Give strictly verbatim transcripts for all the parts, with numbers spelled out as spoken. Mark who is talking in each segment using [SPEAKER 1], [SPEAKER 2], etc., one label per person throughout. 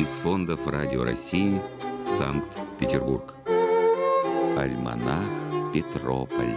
[SPEAKER 1] из фондов Радио России, Санкт-Петербург. Альманах Петрополь.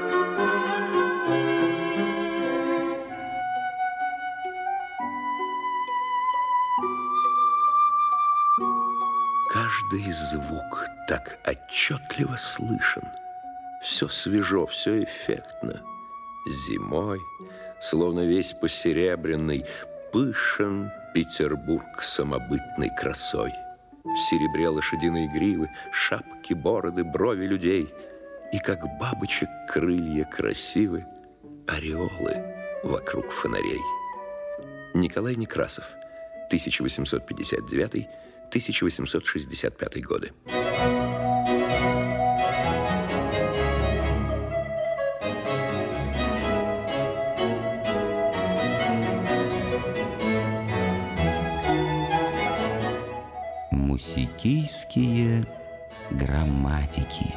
[SPEAKER 2] Каждый звук так отчетливо слышен. Все свежо, все эффектно. Зимой, словно весь посеребряный, пышен Петербург самобытной красой. В серебре лошадиные гривы, шапки, бороды, брови людей. И как бабочек крылья красивы, ореолы вокруг фонарей. Николай Некрасов, тысяча восемьсот пятьдесят девятый — тысяча восемьсот шестьдесят пятый годы.
[SPEAKER 1] Мусикийские грамматики.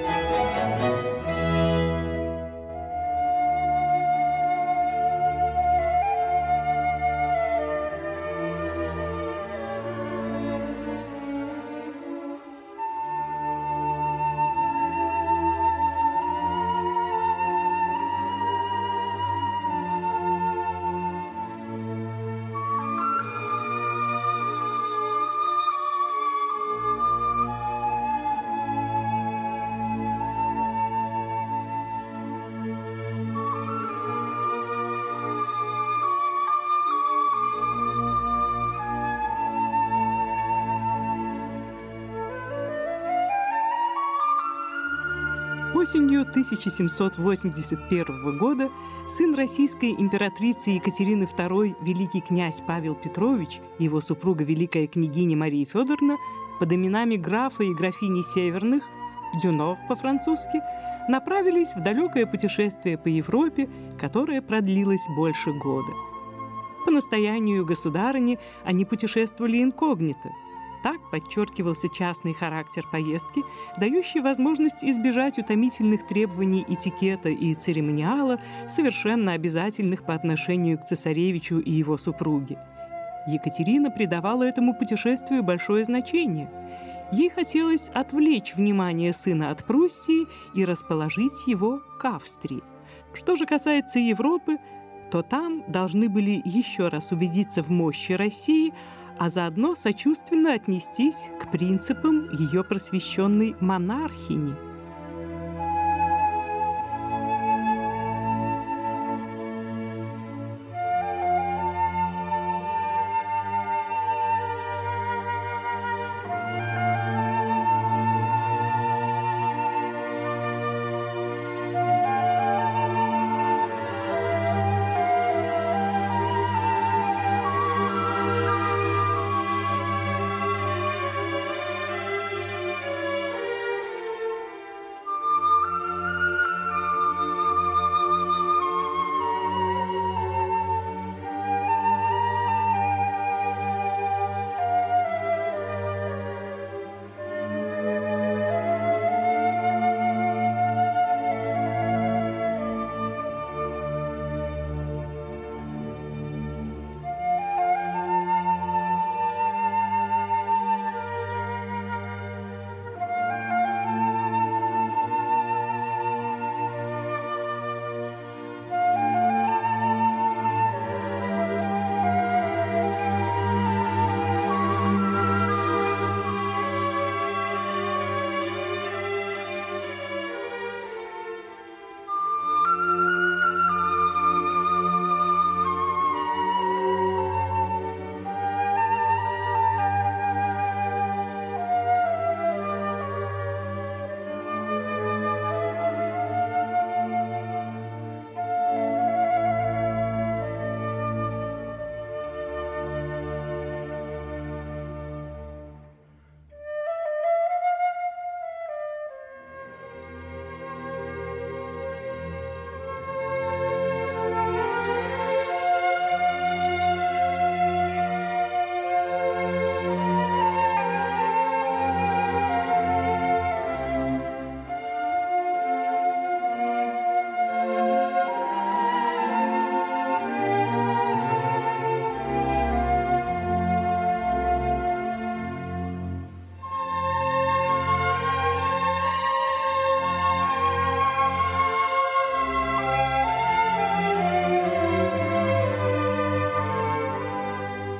[SPEAKER 3] Осенью тысяча семьсот восемьдесят первого года сын российской императрицы Екатерины второй, великий князь Павел Петрович, и его супруга великая княгиня Мария Федоровна под именами графа и графини Северных, Дюнор по-французски, направились в далекое путешествие по Европе, которое продлилось больше года. По настоянию государыни они путешествовали инкогнито. Так подчеркивался частный характер поездки, дающий возможность избежать утомительных требований этикета и церемониала, совершенно обязательных по отношению к цесаревичу и его супруге. Екатерина придавала этому путешествию большое значение. Ей хотелось отвлечь внимание сына от Пруссии и расположить его к Австрии. Что же касается Европы, то там должны были еще раз убедиться в мощи России, а заодно сочувственно отнестись к принципам ее просвещенной монархини.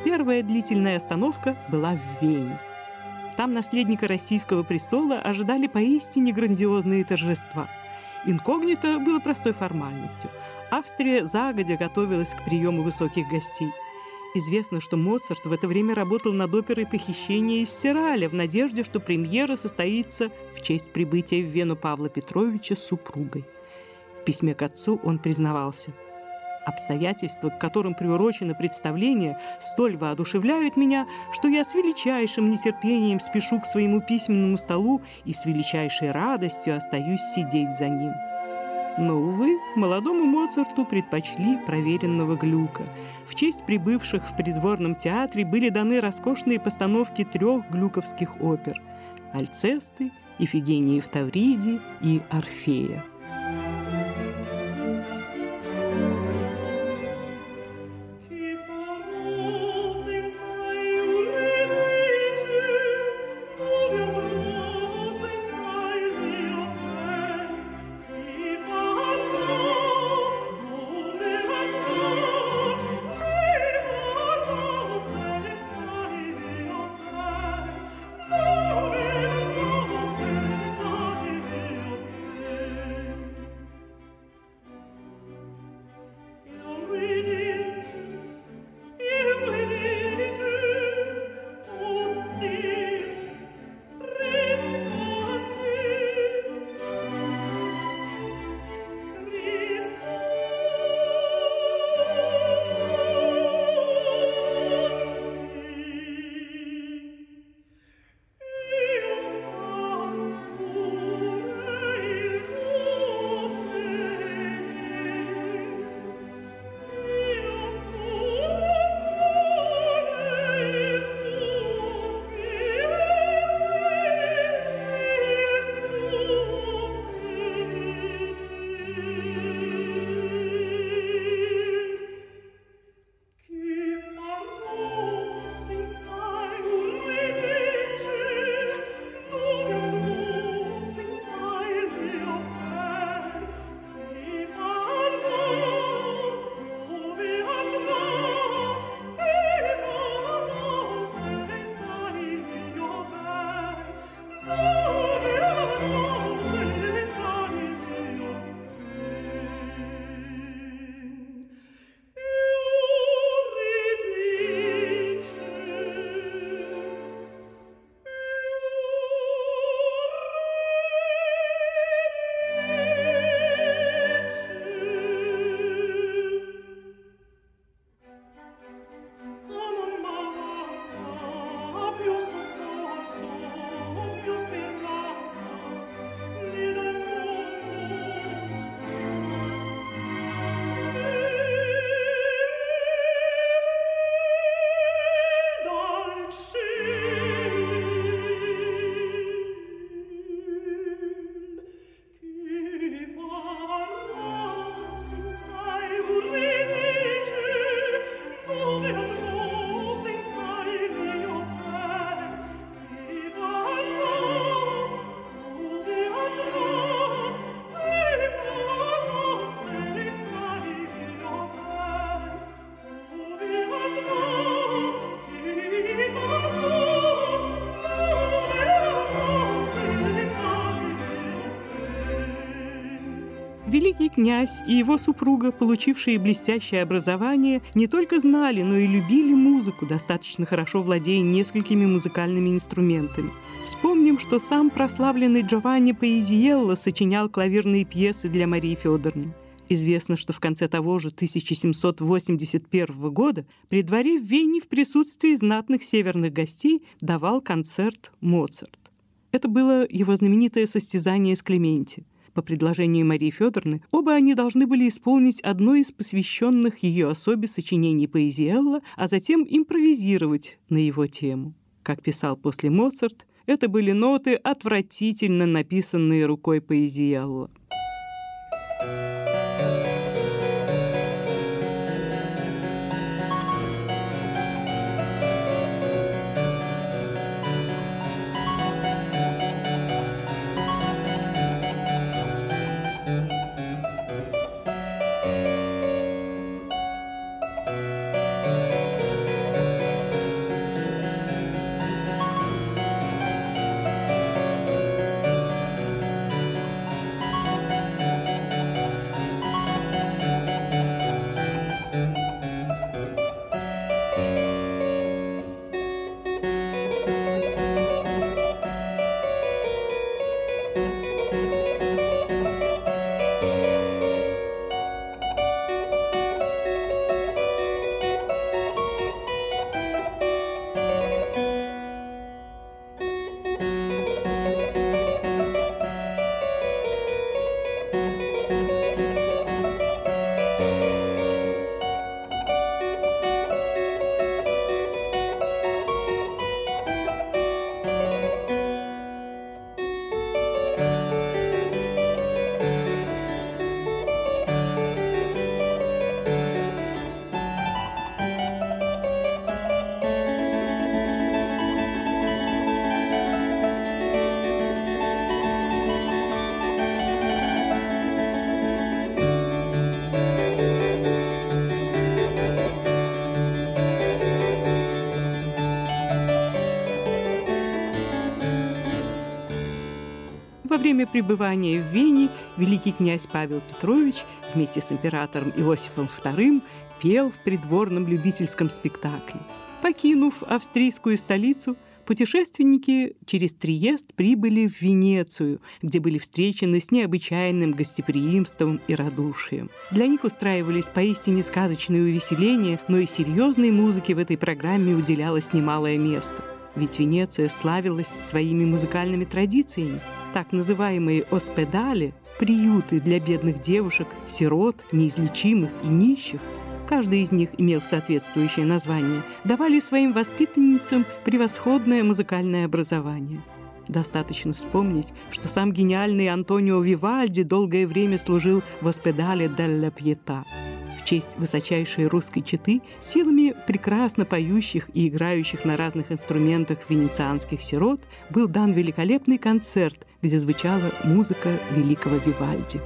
[SPEAKER 3] Первая длительная остановка была в Вене. Там наследника российского престола ожидали поистине грандиозные торжества. Инкогнито было простой формальностью. Австрия загодя готовилась к приему высоких гостей. Известно, что Моцарт в это время работал над оперой «Похищение из Сираля» в надежде, что премьера состоится в честь прибытия в Вену Павла Петровича с супругой. В письме к отцу он признавался: «Обстоятельства, к которым приурочено представление, столь воодушевляют меня, что я с величайшим нетерпением спешу к своему письменному столу и с величайшей радостью остаюсь сидеть за ним». Но, увы, молодому Моцарту предпочли проверенного Глюка. В честь прибывших в придворном театре были даны роскошные постановки трех глюковских опер – «Альцесты», «Ифигении в Тавриде» и «Орфея». Великий князь и его супруга, получившие блестящее образование, не только знали, но и любили музыку, достаточно хорошо владея несколькими музыкальными инструментами. Вспомним, что сам прославленный Джованни Паизиелло сочинял клавирные пьесы для Марии Федоровны. Известно, что в конце того же тысяча семьсот восемьдесят первого года при дворе в Вене в присутствии знатных северных гостей давал концерт Моцарт. Это было его знаменитое состязание с Клементи. По предложению Марии Федоровны, оба они должны были исполнить одно из посвященных ее особе сочинений Паизиелло, а затем импровизировать на его тему. Как писал после Моцарт, это были ноты, отвратительно написанные рукой Паизиелло. во время пребывания в Вене великий князь Павел Петрович вместе с императором Иосифом вторым пел в придворном любительском спектакле. Покинув австрийскую столицу, путешественники через Триест прибыли в Венецию, где были встречены с необычайным гостеприимством и радушием. Для них устраивались поистине сказочные увеселения, но и серьезной музыке в этой программе уделялось немалое место. Ведь Венеция славилась своими музыкальными традициями. Так называемые «оспедали» – приюты для бедных девушек, сирот, неизлечимых и нищих, каждый из них имел соответствующее название, давали своим воспитанницам превосходное музыкальное образование. Достаточно вспомнить, что сам гениальный Антонио Вивальди долгое время служил в «Оспедале делла Пьета». В честь высочайшей русской четы силами прекрасно поющих и играющих на разных инструментах венецианских сирот был дан великолепный концерт, где звучала музыка великого Вивальди.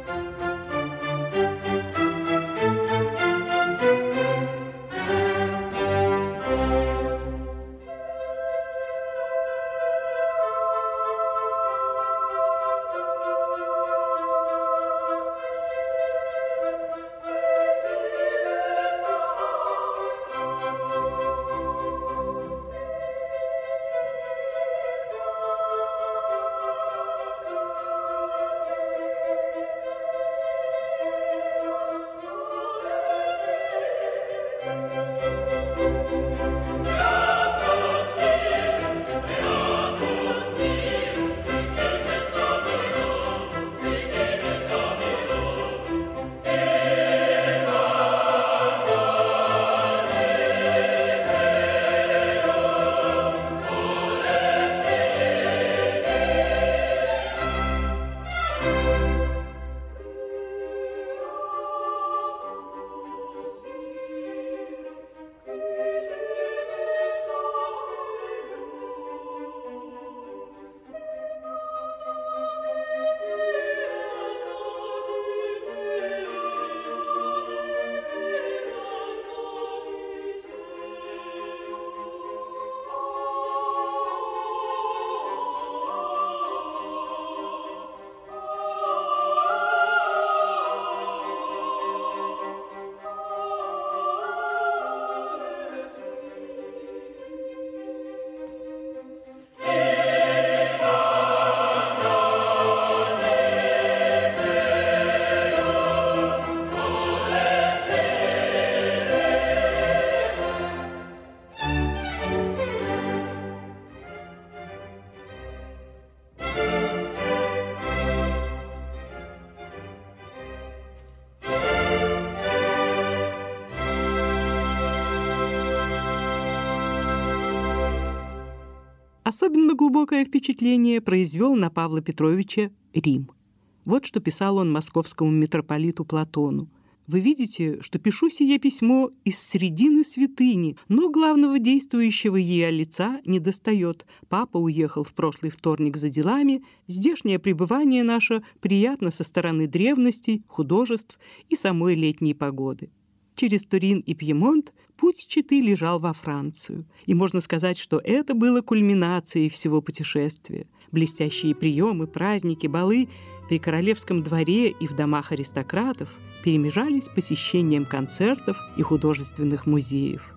[SPEAKER 3] Особенно глубокое впечатление произвел на Павла Петровича Рим. Вот что писал он московскому митрополиту Платону. «Вы видите, что пишу сие письмо из средины святыни, но главного действующего ея лица не достает. Папа уехал в прошлый вторник за делами, здешнее пребывание наше приятно со стороны древностей, художеств и самой летней погоды». Через Турин и Пьемонт путь четы лежал во Францию. И можно сказать, что это было кульминацией всего путешествия. Блестящие приемы, праздники, балы при королевском дворе и в домах аристократов перемежались посещением концертов и художественных музеев.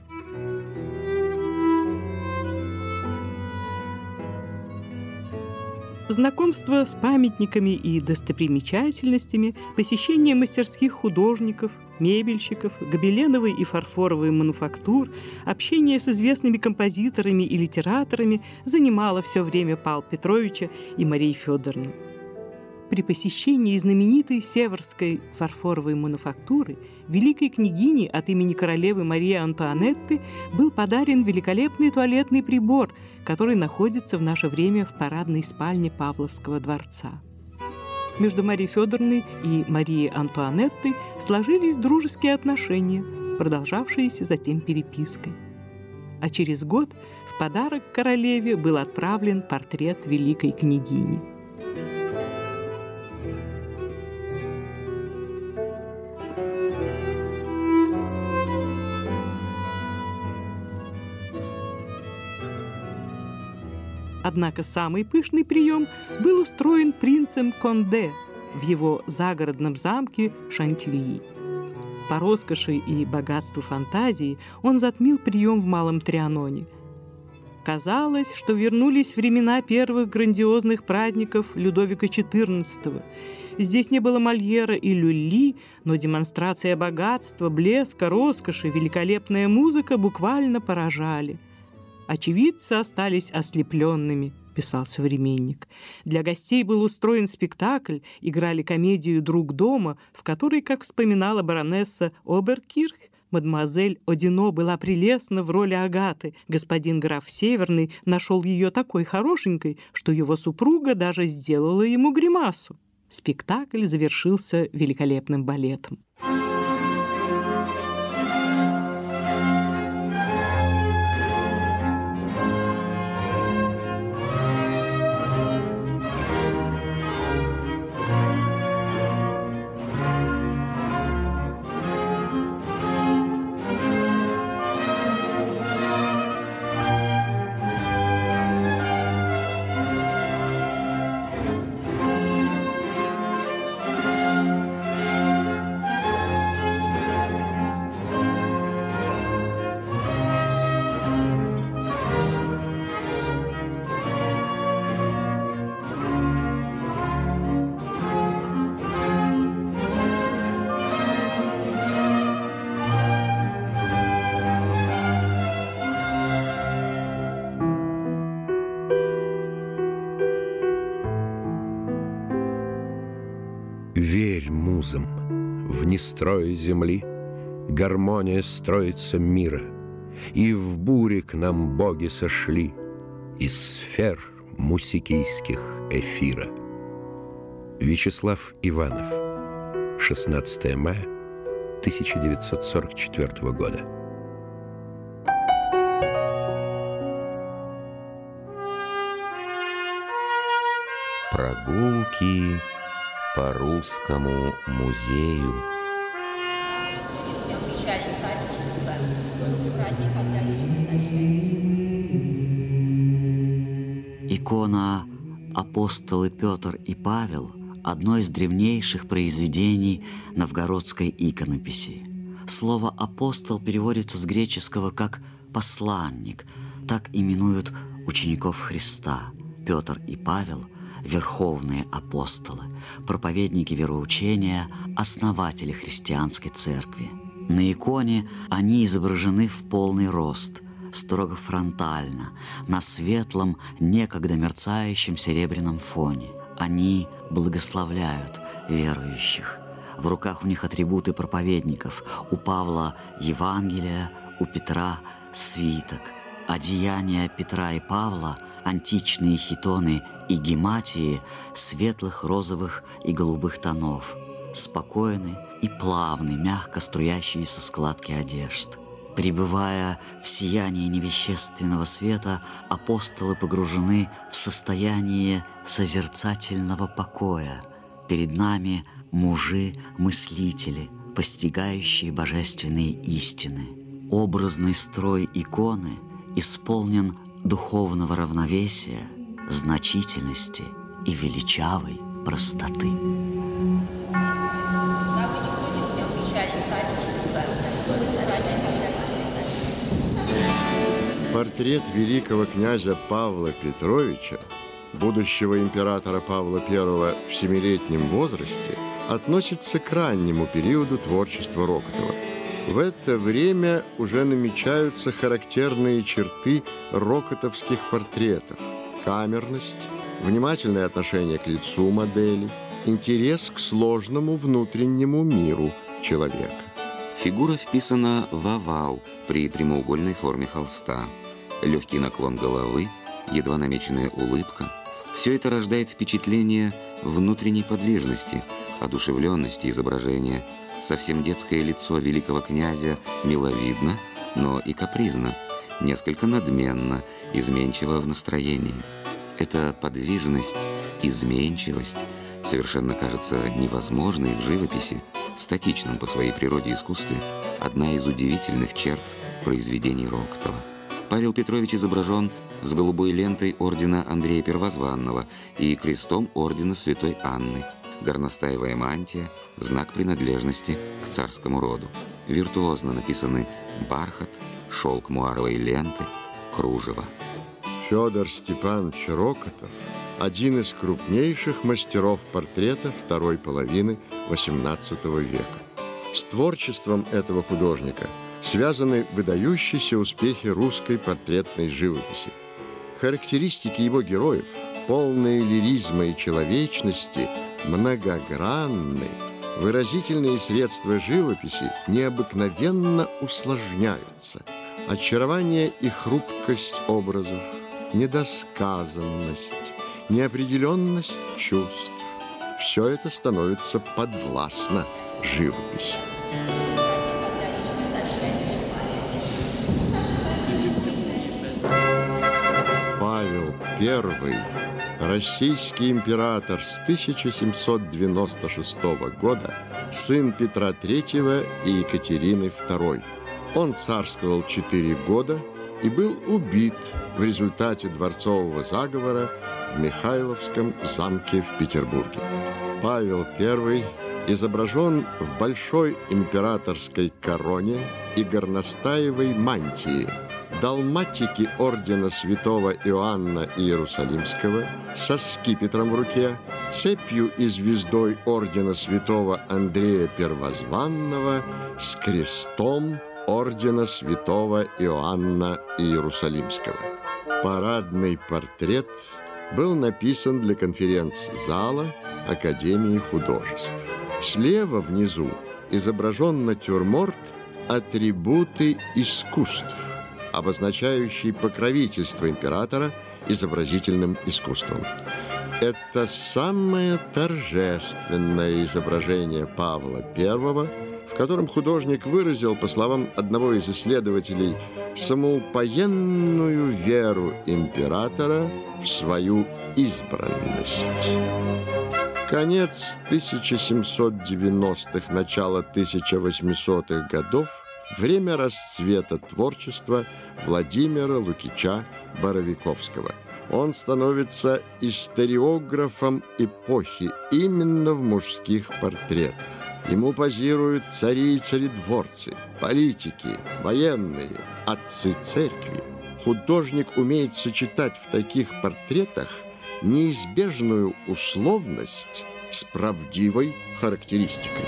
[SPEAKER 3] Знакомство с памятниками и достопримечательностями, посещение мастерских художников, мебельщиков, гобеленовой и фарфоровой мануфактур, общение с известными композиторами и литераторами занимало все время Павла Петровича и Марии Федоровны. При посещении знаменитой Северской фарфоровой мануфактуры великой княгине от имени королевы Марии Антуанетты был подарен великолепный туалетный прибор, который находится в наше время в парадной спальне Павловского дворца. Между Марией Федоровной и Марией Антуанеттой сложились дружеские отношения, продолжавшиеся затем перепиской. А через год в подарок королеве был отправлен портрет великой княгини. Однако самый пышный прием был устроен принцем Конде в его загородном замке Шантильи. По роскоши и богатству фантазии он затмил прием в Малом Трианоне. Казалось, что вернулись времена первых грандиозных праздников Людовика четырнадцатого. Здесь не было Мольера и Люлли, но демонстрация богатства, блеска, роскоши, великолепная музыка буквально поражали. Очевидцы остались ослепленными, писал современник. Для гостей был устроен спектакль, играли комедию «Друг дома», в которой, как вспоминала баронесса Оберкирх, мадемуазель Одино была прелестна в роли Агаты. Господин граф Северный нашел ее такой хорошенькой, что его супруга даже сделала ему гримасу. Спектакль завершился великолепным балетом.
[SPEAKER 2] Верь музам, в нестрое земли гармония строится мира, и в буре к нам боги сошли из сфер мусикийских эфира. Вячеслав Иванов, шестнадцатое мая тысяча девятьсот сорок четвёртого года.
[SPEAKER 1] Прогулки по Русскому музею.
[SPEAKER 4] Икона «Апостолы Петр и Павел» – одно из древнейших произведений новгородской иконописи. Слово «апостол» переводится с греческого как «посланник», так именуют учеников Христа. Петр и Павел – верховные апостолы, проповедники вероучения, основатели христианской церкви. На иконе они изображены в полный рост, строго фронтально, на светлом, некогда мерцающем серебряном фоне. Они благословляют верующих. В руках у них атрибуты проповедников. У Павла – Евангелие, у Петра – свиток. Одеяния Петра и Павла – античные хитоны и гематии светлых розовых и голубых тонов, спокойны и плавны, мягко струящиеся складки одежд. Пребывая в сиянии невещественного света, апостолы погружены в состояние созерцательного покоя. Перед нами мужи-мыслители, постигающие божественные истины. Образный строй иконы исполнен духовного равновесия, значительности и величавой простоты.
[SPEAKER 5] Портрет великого князя Павла Петровича, будущего императора Павла Первого в семилетнем возрасте, относится к раннему периоду творчества Рокотова. В это время уже намечаются характерные черты рокотовских портретов: камерность, внимательное отношение к лицу модели, интерес к сложному внутреннему миру человека.
[SPEAKER 1] Фигура вписана в овал при прямоугольной форме холста. Легкий наклон головы, едва намеченная улыбка – все это рождает впечатление внутренней подвижности, одушевленности изображения. Совсем детское лицо великого князя миловидно, но и капризно, несколько надменно, изменчиво в настроении. Эта подвижность, изменчивость совершенно кажется невозможной в живописи, статичном по своей природе искусстве, одна из удивительных черт произведений Рокотова. Павел Петрович изображен с голубой лентой ордена Андрея Первозванного и крестом ордена Святой Анны. Горностаевая мантия – знак принадлежности к царскому роду. Виртуозно написаны бархат, шелк муаровой ленты, кружево.
[SPEAKER 5] Федор Степанович Рокотов – один из крупнейших мастеров портрета второй половины восемнадцатого века. С творчеством этого художника связаны выдающиеся успехи русской портретной живописи. Характеристики его героев, полные лиризма и человечности, многогранны. Выразительные средства живописи необыкновенно усложняются. Очарование и хрупкость образов, недосказанность, неопределенность чувств – все это становится подвластно живописи. Павел Первый, российский император с тысяча семьсот девяносто шестого года, сын Петра Третьего и Екатерины Второй. Он царствовал четыре года и был убит в результате дворцового заговора в Михайловском замке в Петербурге. Павел Первый изображен в большой императорской короне и горностаевой мантии. Далматики ордена святого Иоанна Иерусалимского со скипетром в руке, цепью и звездой ордена святого Андрея Первозванного с крестом ордена святого Иоанна Иерусалимского. Парадный портрет был написан для конференц-зала Академии художеств. Слева внизу изображен натюрморт «Атрибуты искусств», обозначающий покровительство императора изобразительным искусством. Это самое торжественное изображение Павла Первого, в котором художник выразил, по словам одного из исследователей, самоупоенную веру императора в свою избранность. Конец тысяча семьсот девяностых, начало тысяча восьмисотых годов – время расцвета творчества Владимира Лукича Боровиковского. Он становится историографом эпохи именно в мужских портретах. Ему позируют цари и царедворцы, политики, военные, отцы церкви. Художник умеет сочетать в таких портретах неизбежную условность с правдивой характеристикой.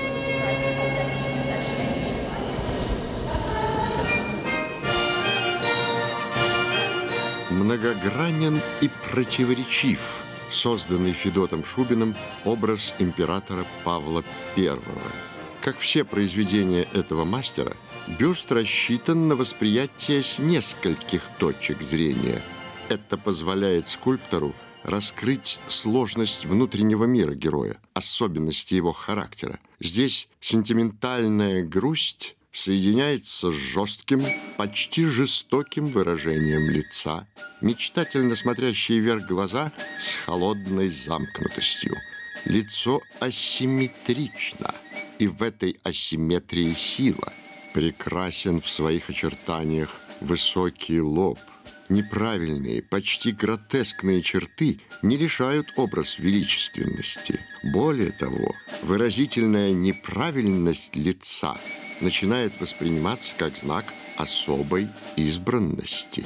[SPEAKER 5] Многогранен и противоречив созданный Федотом Шубиным образ императора Павла Первого. Как все произведения этого мастера, бюст рассчитан на восприятие с нескольких точек зрения. Это позволяет скульптору раскрыть сложность внутреннего мира героя, особенности его характера. Здесь сентиментальная грусть соединяется с жестким, почти жестоким выражением лица, мечтательно смотрящие вверх глаза с холодной замкнутостью. Лицо асимметрично, и в этой асимметрии сила. Прекрасен в своих очертаниях высокий лоб. Неправильные, почти гротескные черты не лишают образ величественности. Более того, выразительная неправильность лица начинает восприниматься как знак особой избранности.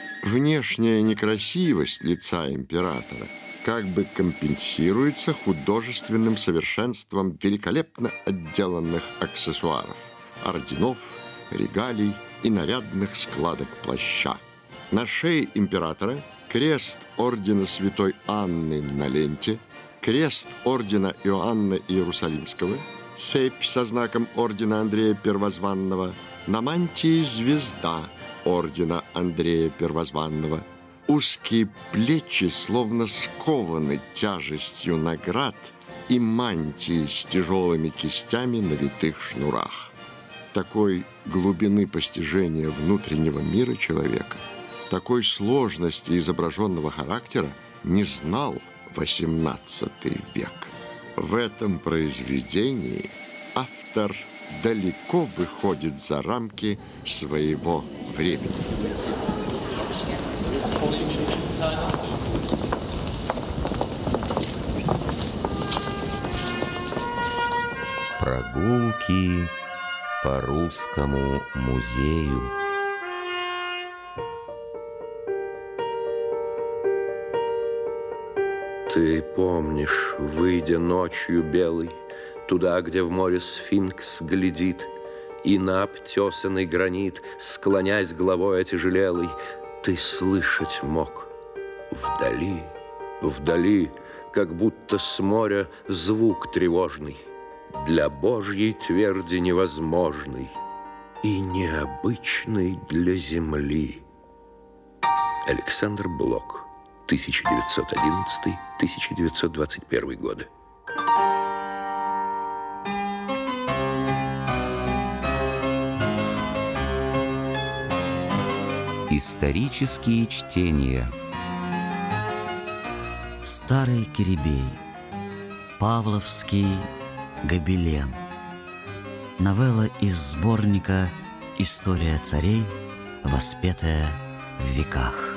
[SPEAKER 5] Внешняя некрасивость лица императора как бы компенсируется художественным совершенством великолепно отделанных аксессуаров, орденов, регалий и нарядных складок плаща. На шее императора крест ордена святой Анны на ленте, крест ордена Иоанна Иерусалимского, цепь со знаком ордена Андрея Первозванного, на мантии звезда ордена Андрея Первозванного. Узкие плечи словно скованы тяжестью наград и мантии с тяжелыми кистями на витых шнурах. Такой глубины постижения внутреннего мира человека, такой сложности изображенного характера не знал восемнадцатый век. В этом произведении автор далеко выходит за рамки своего времени.
[SPEAKER 1] Прогулки по Русскому музею.
[SPEAKER 2] Ты помнишь, выйдя ночью белой, туда, где в море сфинкс глядит, и на обтесанный гранит, склонясь головой отяжелелой, ты слышать мог вдали, вдали, как будто с моря звук тревожный, для Божьей тверди невозможный и необычный для земли. Александр Блок, тысяча девятьсот одиннадцатый — тысяча девятьсот двадцать первый годы.
[SPEAKER 1] Исторические чтения.
[SPEAKER 4] Старый Кирибей. Павловский гобелен. Новелла из сборника «История царей, воспетая в веках».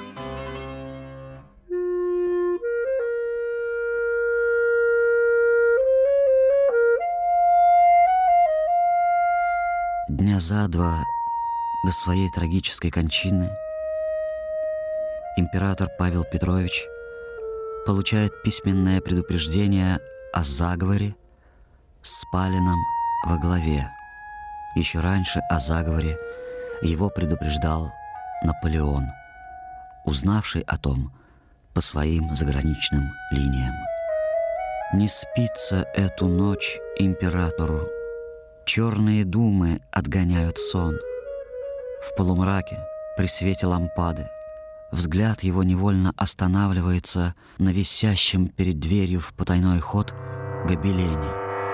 [SPEAKER 4] Дня за два до своей трагической кончины император Павел Петрович получает письменное предупреждение о заговоре с Палиным во главе. Еще раньше о заговоре его предупреждал Наполеон, узнавший о том по своим заграничным линиям. Не спится эту ночь императору, черные думы отгоняют сон. В полумраке, при свете лампады, взгляд его невольно останавливается на висящем перед дверью в потайной ход гобелене.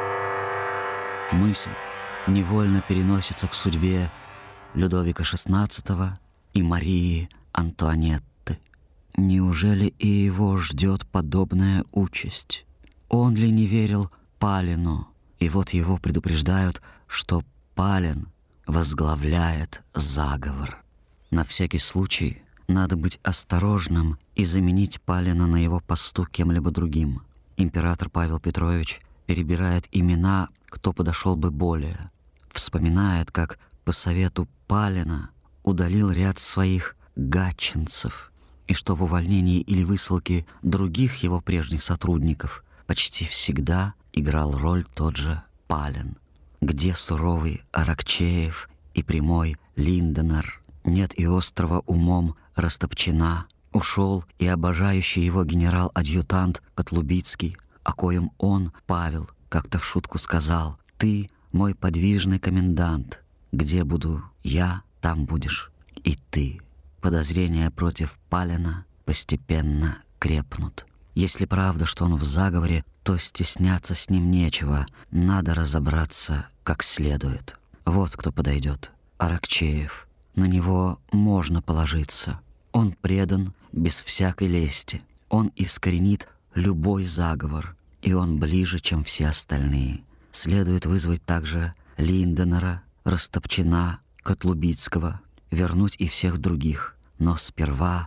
[SPEAKER 4] Мысль невольно переносится к судьбе Людовика шестнадцатого и Марии Антуанетты. Неужели и его ждет подобная участь? Он ли не верил Палину? И вот его предупреждают, что Палин возглавляет заговор. На всякий случай надо быть осторожным и заменить Палина на его посту кем-либо другим. Император Павел Петрович перебирает имена, кто подошел бы более. Вспоминает, как по совету Палина удалил ряд своих гатчинцев, и что в увольнении или высылке других его прежних сотрудников почти всегда играл роль тот же Палин. Где суровый Аракчеев и прямой Линденер, нет и острого умом Растопчина, ушел и обожающий его генерал-адъютант Котлубицкий, о коем он, Павел, как-то в шутку сказал: «Ты мой подвижный комендант, где буду я, там будешь и ты». Подозрения против Палина постепенно крепнут. Если правда, что он в заговоре, то стесняться с ним нечего, надо разобраться как следует. Вот кто подойдет: Аракчеев. На него можно положиться. Он предан без всякой лести. Он искоренит любой заговор, и он ближе, чем все остальные. Следует вызвать также Линденера, Растопчина, Котлубицкого, вернуть и всех других, но сперва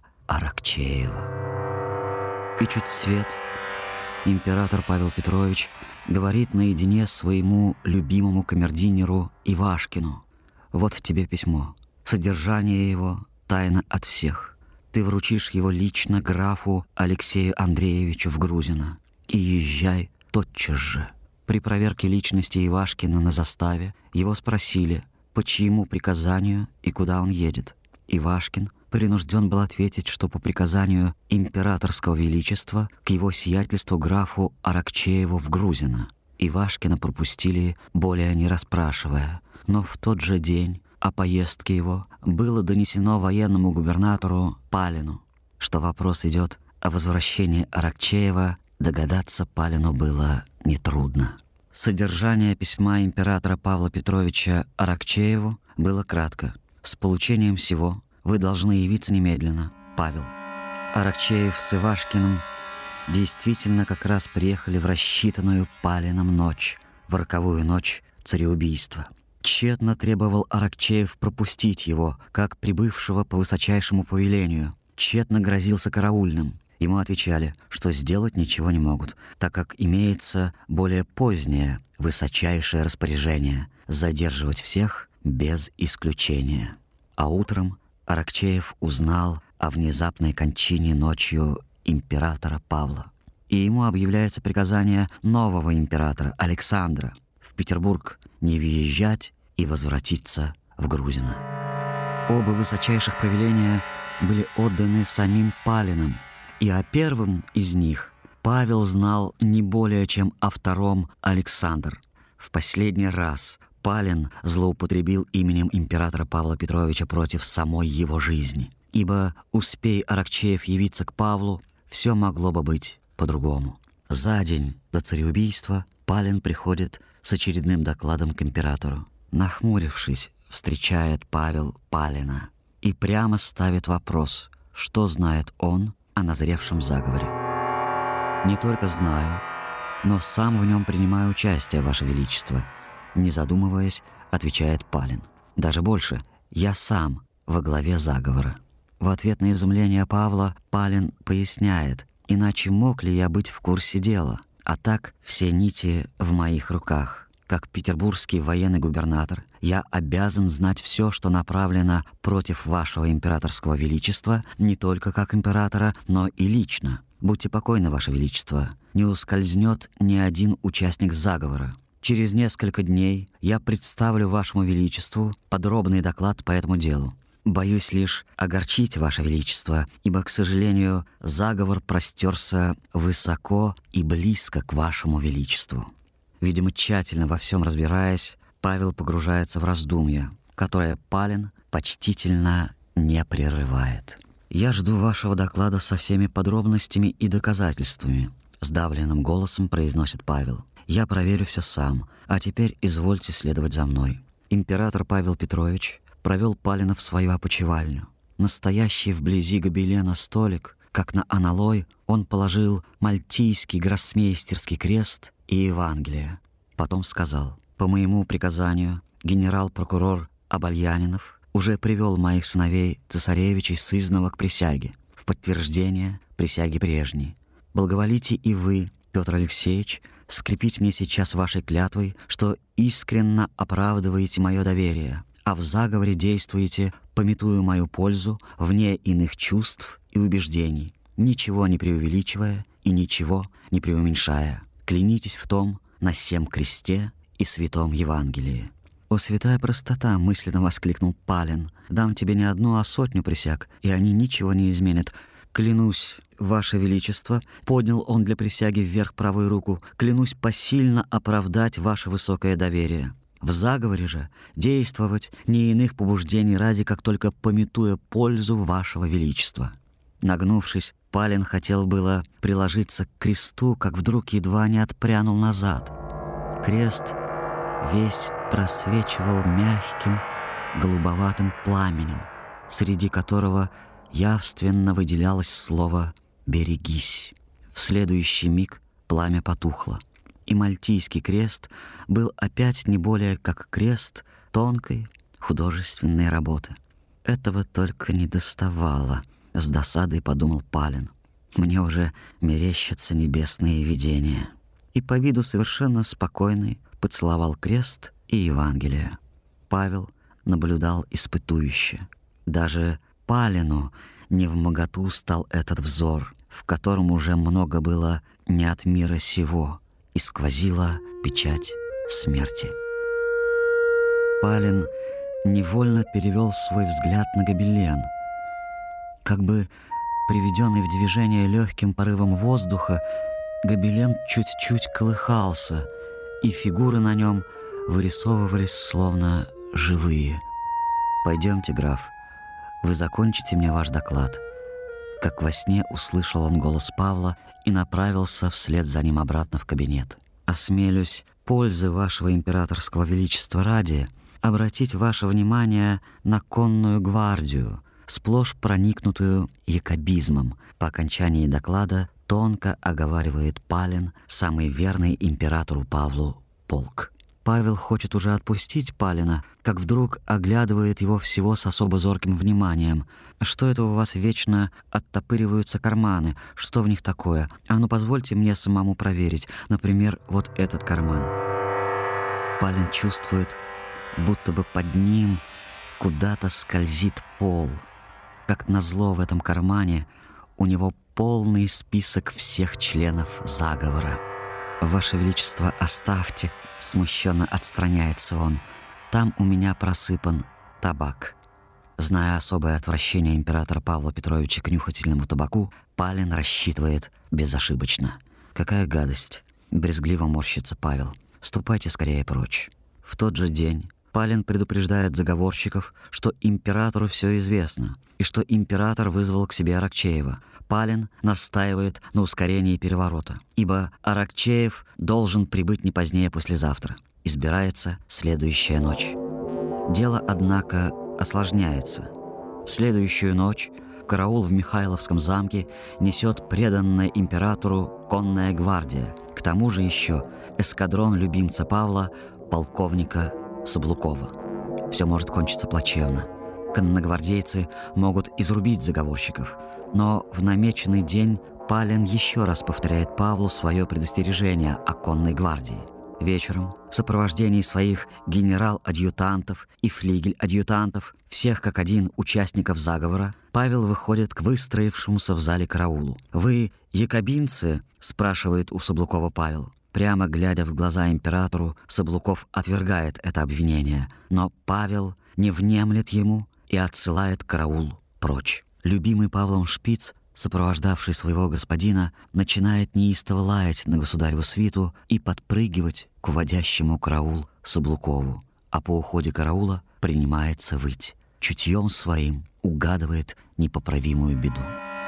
[SPEAKER 4] Аракчеева. И чуть свет, император Павел Петрович говорит наедине своему любимому камердинеру Ивашкину: «Вот тебе письмо. Содержание его тайна от всех. Ты вручишь его лично графу Алексею Андреевичу в Грузино и езжай тотчас же». При проверке личности Ивашкина на заставе его спросили, по чьему приказанию и куда он едет. Ивашкин принужден был ответить, что по приказанию императорского величества к его сиятельству графу Аракчееву в Грузино. Ивашкина пропустили, более не расспрашивая, но в тот же день о поездке его было донесено военному губернатору Палину. Что вопрос идет о возвращении Аракчеева, догадаться Палину было нетрудно. Содержание письма императора Павла Петровича Аракчееву было кратко: «С получением всего вы должны явиться немедленно, Павел». Аракчеев с Ивашкиным действительно как раз приехали в рассчитанную Палином ночь, в роковую ночь цареубийства. Тщетно требовал Аракчеев пропустить его, как прибывшего по высочайшему повелению. Тщетно грозился караульным. Ему отвечали, что сделать ничего не могут, так как имеется более позднее высочайшее распоряжение задерживать всех без исключения. А утром Аракчеев узнал о внезапной кончине ночью императора Павла. И ему объявляется приказание нового императора Александра в Петербург не въезжать и возвратиться в Грузино. Оба высочайших повеления были отданы самим Палиным, и о первом из них Павел знал не более, чем о втором Александр. В последний раз Палин злоупотребил именем императора Павла Петровича против самой его жизни, ибо, успей Аракчеев явиться к Павлу, все могло бы быть по-другому. За день до цареубийства Палин приходит с очередным докладом к императору. Нахмурившись, встречает Павел Палина и прямо ставит вопрос, что знает он о назревшем заговоре. «Не только знаю, но сам в нем принимаю участие, Ваше Величество», не задумываясь, отвечает Палин. «Даже больше, я сам во главе заговора». В ответ на изумление Павла Палин поясняет, иначе мог ли я быть в курсе дела, а так все нити в моих руках. Как петербургский военный губернатор, я обязан знать все, что направлено против вашего императорского величества, не только как императора, но и лично. Будьте покойны, Ваше Величество, не ускользнет ни один участник заговора. Через несколько дней я представлю Вашему Величеству подробный доклад по этому делу. Боюсь лишь огорчить Ваше Величество, ибо, к сожалению, заговор простерся высоко и близко к Вашему Величеству». Видимо, тщательно во всем разбираясь, Павел погружается в раздумья, которое Палин почтительно не прерывает. «Я жду вашего доклада со всеми подробностями и доказательствами», — сдавленным голосом произносит Павел. «Я проверю все сам, а теперь извольте следовать за мной». Император Павел Петрович провел Палина в свою опочивальню. Настоящий вблизи гобелена столик, как на аналой, он положил мальтийский гроссмейстерский крест и Евангелие. Потом сказал: «По моему приказанию генерал-прокурор Обальянинов уже привел моих сыновей цесаревичей сызнова к присяге, в подтверждение присяги прежней. Благоволите и вы, Петр Алексеевич, скрепить мне сейчас вашей клятвой, что искренно оправдываете мое доверие, а в заговоре действуете, памятуя мою пользу, вне иных чувств и убеждений, ничего не преувеличивая и ничего не преуменьшая. Клянитесь в том на сем кресте и святом Евангелии». «О, святая простота!» — мысленно воскликнул Палин. «Дам тебе не одну, а сотню присяг, и они ничего не изменят. Клянусь, Ваше Величество», — поднял он для присяги вверх правую руку, «клянусь посильно оправдать ваше высокое доверие. В заговоре же действовать не иных побуждений ради, как только памятуя пользу Вашего Величества». Нагнувшись, Палин хотел было приложиться к кресту, как вдруг едва не отпрянул назад. Крест весь просвечивал мягким голубоватым пламенем, среди которого явственно выделялось слово «берегись». В следующий миг пламя потухло, и мальтийский крест был опять не более как крест тонкой художественной работы. «Этого только не доставало», — с досадой подумал Палин. «Мне уже мерещатся небесные видения». И по виду совершенно спокойный поцеловал крест и Евангелие. Павел наблюдал испытующе. Даже Палину невмоготу стал этот взор, в котором уже много было не от мира сего, и сквозила печать смерти. Палин невольно перевел свой взгляд на гобелен. Как бы приведенный в движение легким порывом воздуха, гобелен чуть-чуть колыхался, и фигуры на нем вырисовывались словно живые. «Пойдемте, граф, вы закончите мне ваш доклад». Как во сне услышал он голос Павла и направился вслед за ним обратно в кабинет. «Осмелюсь, пользы вашего императорского величества ради, обратить ваше внимание на конную гвардию, сплошь проникнутую якобизмом». По окончании доклада тонко оговаривает Палин самый верный императору Павлу полк. Павел хочет уже отпустить Палина, как вдруг оглядывает его всего с особо зорким вниманием. «Что это у вас вечно оттопыриваются карманы? Что в них такое? А ну позвольте мне самому проверить. Например, вот этот карман». Палин чувствует, будто бы под ним куда-то скользит пол. Как назло, в этом кармане у него полный список всех членов заговора. «Ваше Величество, оставьте», — смущенно отстраняется он. «Там у меня просыпан табак». Зная особое отвращение императора Павла Петровича к нюхательному табаку, Палин рассчитывает безошибочно. «Какая гадость!» — брезгливо морщится Павел. «Ступайте скорее прочь». В тот же день Палин предупреждает заговорщиков, что императору все известно, и что император вызвал к себе Аракчеева. Палин настаивает на ускорении переворота, ибо Аракчеев должен прибыть не позднее послезавтра. Избирается следующая ночь. Дело, однако, осложняется. В следующую ночь караул в Михайловском замке несет преданная императору конная гвардия, к тому же еще эскадрон любимца Павла, полковника Саблукова. Все может кончиться плачевно. Конногвардейцы могут изрубить заговорщиков, но в намеченный день Палин еще раз повторяет Павлу свое предостережение о конной гвардии. Вечером в сопровождении своих генерал-адъютантов и флигель-адъютантов, всех как один участников заговора, Павел выходит к выстроившемуся в зале караулу. «Вы якобинцы?» — спрашивает у Саблукова Павел. Прямо глядя в глаза императору, Саблуков отвергает это обвинение, но Павел не внемлет ему и отсылает караул прочь. Любимый Павлом шпиц, сопровождавший своего господина, начинает неистово лаять на государеву свиту и подпрыгивать к уводящему караул Саблукову, а по уходе караула принимается выть. Чутьем своим угадывает непоправимую беду.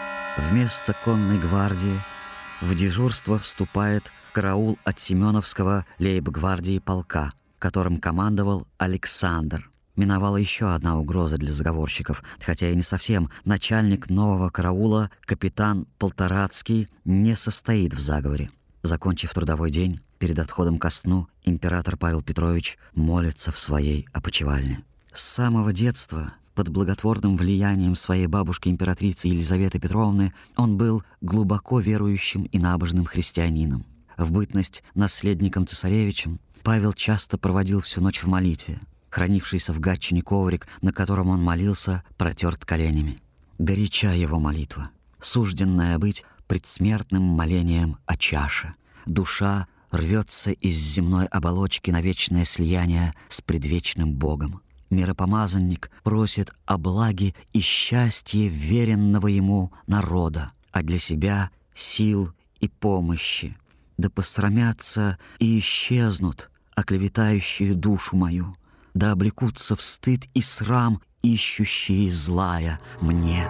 [SPEAKER 4] Вместо конной гвардии в дежурство вступает караул от Семеновского лейб-гвардии полка, которым командовал Александр. Миновала еще одна угроза для заговорщиков, хотя и не совсем. Начальник нового караула, капитан Полторацкий, не состоит в заговоре. Закончив трудовой день, перед отходом ко сну император Павел Петрович молится в своей опочивальне. С самого детства, под благотворным влиянием своей бабушки императрицы Елизаветы Петровны, он был глубоко верующим и набожным христианином. В бытность наследником цесаревичем Павел часто проводил всю ночь в молитве. Хранившийся в Гатчине коврик, на котором он молился, протерт коленями. Горяча его молитва, сужденная быть предсмертным молением о чаше. Душа рвется из земной оболочки на вечное слияние с предвечным Богом. Миропомазанник просит о благе и счастье веренного ему народа, а для себя сил и помощи. Да посрамятся и исчезнут оклеветающие душу мою, да облекутся в стыд и срам ищущие злая мне.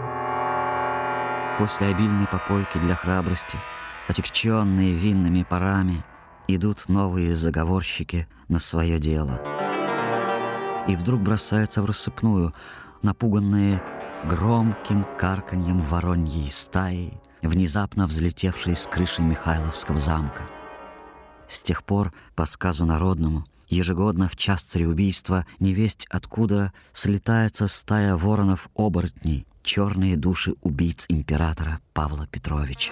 [SPEAKER 4] После обильной попойки для храбрости, отягченные винными парами, идут новые заговорщики на свое дело. И вдруг бросаются в рассыпную, напуганные громким карканьем вороньей стаи, внезапно взлетевшей с крыши Михайловского замка. С тех пор, по сказу народному, ежегодно в час цареубийства невесть откуда слетается стая воронов-оборотней, черные души убийц императора Павла Петровича.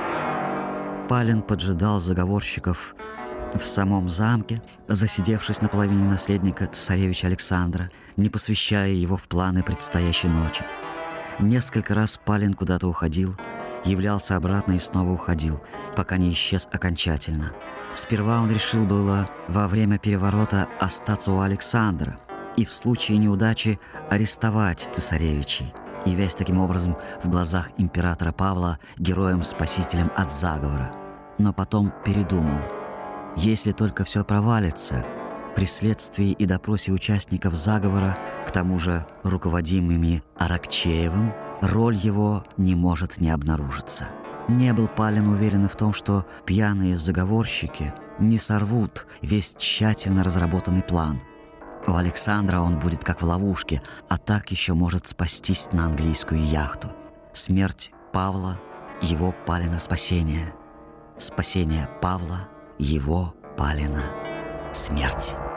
[SPEAKER 4] Палин поджидал заговорщиков в самом замке, засидевшись на половине наследника цесаревича Александра, не посвящая его в планы предстоящей ночи. Несколько раз Палин куда-то уходил, являлся обратно и снова уходил, пока не исчез окончательно. Сперва он решил было во время переворота остаться у Александра и в случае неудачи арестовать цесаревичей, явясь таким образом в глазах императора Павла героем-спасителем от заговора. Но потом передумал. Если только все провалится, при следствии и допросе участников заговора, к тому же руководимыми Аракчеевым, роль его не может не обнаружиться. Не был Палин уверен в том, что пьяные заговорщики не сорвут весь тщательно разработанный план. У Александра он будет как в ловушке, а так еще может спастись на английскую яхту. Смерть Павла — его Палина спасение. Спасение Павла — его Палина смерть.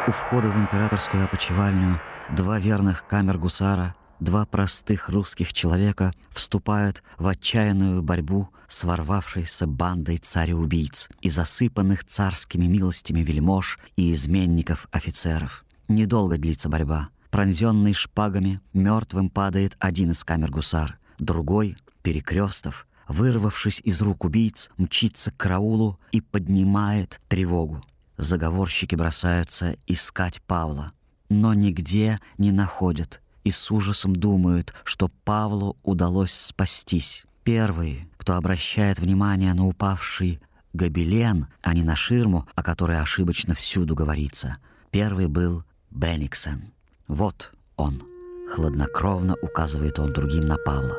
[SPEAKER 4] У входа в императорскую опочивальню два верных камер-гусара, два простых русских человека вступают в отчаянную борьбу с ворвавшейся бандой царя-убийц и засыпанных царскими милостями вельмож и изменников-офицеров. Недолго длится борьба. Пронзенный шпагами, мертвым падает один из камер-гусар. Другой, Перекрестов, вырвавшись из рук убийц, мчится к караулу и поднимает тревогу. Заговорщики бросаются искать Павла, но нигде не находят и с ужасом думают, что Павлу удалось спастись. Первый, кто обращает внимание на упавший гобелен, а не на ширму, о которой ошибочно всюду говорится, первый был Бенниксен. Вот он. Хладнокровно указывает он другим на Павла.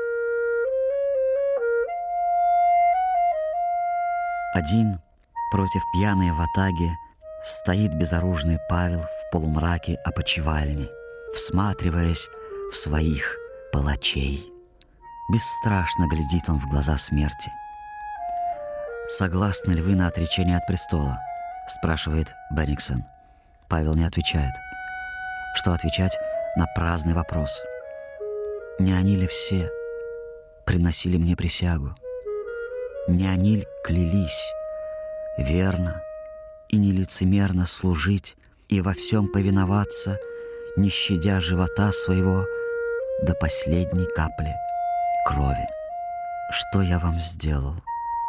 [SPEAKER 4] Один против пьяной ватаги стоит безоружный Павел в полумраке опочивальни, всматриваясь в своих палачей. Бесстрашно глядит он в глаза смерти. «Согласны ли вы на отречение от престола?» — спрашивает Бенниксен. Павел не отвечает. Что отвечать на праздный вопрос? Не они ли все приносили мне присягу? Не они ли клялись верно и нелицемерно служить и во всем повиноваться, не щадя живота своего до последней капли крови? Что я вам сделал?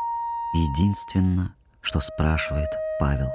[SPEAKER 4] Единственно, что спрашивает Павел.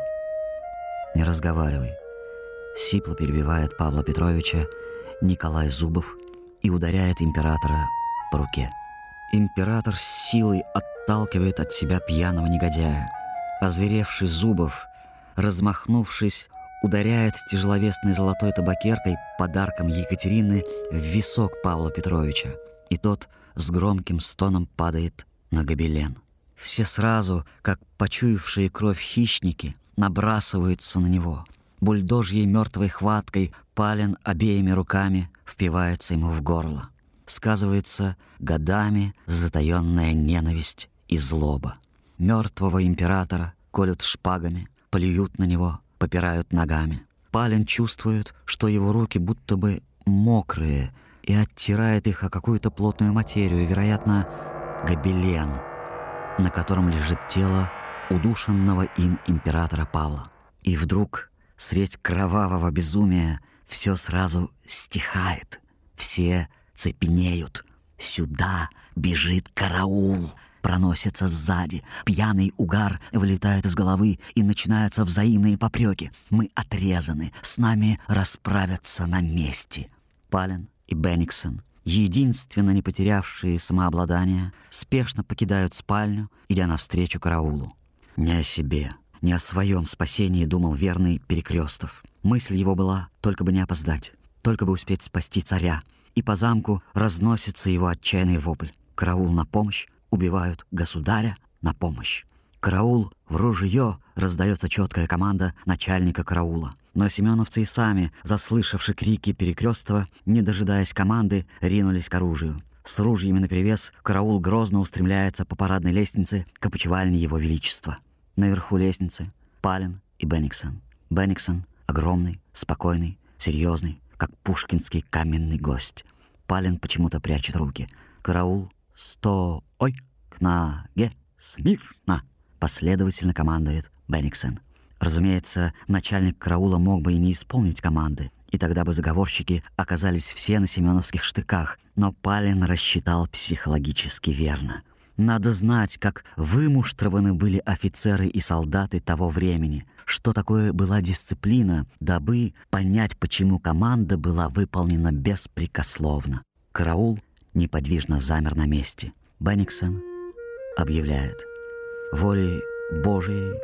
[SPEAKER 4] Не разговаривай. Сипло перебивает Павла Петровича Николай Зубов и ударяет императора по руке. Император с силой отталкивает от себя пьяного негодяя. Озверевший Зубов, размахнувшись, ударяет тяжеловесной золотой табакеркой, подарком Екатерины, в висок Павла Петровича, и тот с громким стоном падает на гобелен. Все сразу, как почуявшие кровь хищники, набрасываются на него. Бульдожьей мертвой хваткой Палин обеими руками впивается ему в горло. Сказывается годами затаенная ненависть и злоба. Мертвого императора колют шпагами, плюют на него, попирают ногами. Палин чувствует, что его руки будто бы мокрые, и оттирает их о какую-то плотную материю, вероятно, гобелен, на котором лежит тело удушенного им императора Павла. И вдруг, средь кровавого безумия, все сразу стихает. Все цепенеют. Сюда бежит караул. Проносится сзади. Пьяный угар вылетает из головы, и начинаются взаимные попреки. Мы отрезаны. С нами расправятся на месте. Палин и Бенниксен, единственно не потерявшие самообладание, спешно покидают спальню, идя навстречу караулу. Не о себе, не о своем спасении думал верный Перекрестов. Мысль его была только бы не опоздать, только бы успеть спасти царя. И по замку разносится его отчаянный вопль. Караул на помощь, убивают государя на помощь. Караул в ружье, раздается четкая команда начальника караула. Но семеновцы и сами, заслышавши крики Перекрестова, не дожидаясь команды, ринулись к оружию. С ружьями наперевес караул грозно устремляется по парадной лестнице к опочивальне его величества. Наверху лестницы Палин и Бенниксен. Бенниксен огромный, спокойный, серьезный, как пушкинский каменный гость. Палин почему-то прячет руки. Караул «Стой! К ноге! Смирно!» последовательно командует Бенниксен. Разумеется, начальник караула мог бы и не исполнить команды, и тогда бы заговорщики оказались все на семеновских штыках, но Палин рассчитал психологически верно. Надо знать, как вымуштрованы были офицеры и солдаты того времени, что такое была дисциплина, дабы понять, почему команда была выполнена беспрекословно. Караул неподвижно замер на месте. Бенниксен объявляет: волей Божией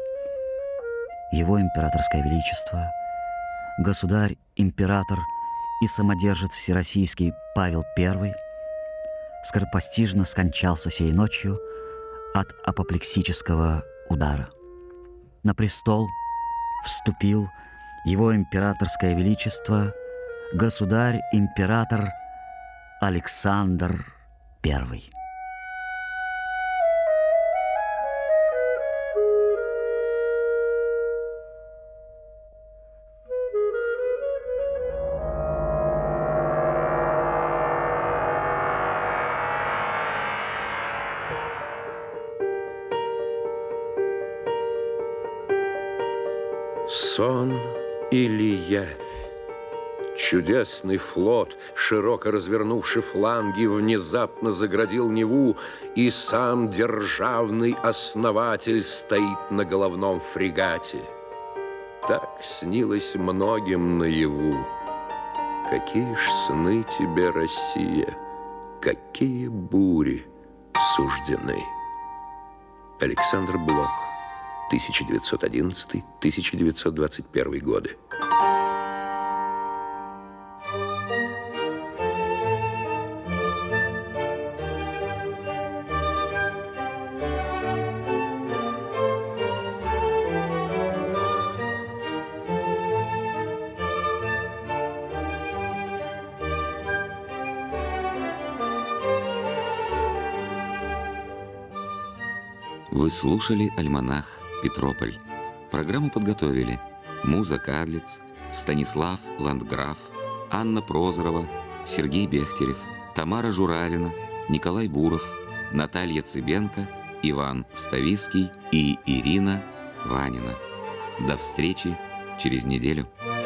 [SPEAKER 4] его императорское величество, государь, император и самодержец всероссийский Павел Первый скоропостижно скончался сей ночью от апоплексического удара. На престол вступил его императорское величество, государь-император Александр Первый.
[SPEAKER 2] Сон или явь? Чудесный флот, широко развернувший фланги, внезапно заградил Неву, и сам державный основатель стоит на головном фрегате. Так снилось многим наяву. Какие ж сны тебе, Россия, какие бури суждены. Александр Блок, тысяча девятьсот одиннадцатый — тысяча девятьсот двадцать первый годы.
[SPEAKER 1] Вы слушали «Альманах Петрополь». Программу подготовили Муза Кадлиц, Станислав Ландграф, Анна Прозорова, Сергей Бехтерев, Тамара Журавина, Николай Буров, Наталья Цыбенко, Иван Ставиский и Ирина Ванина. До встречи через неделю.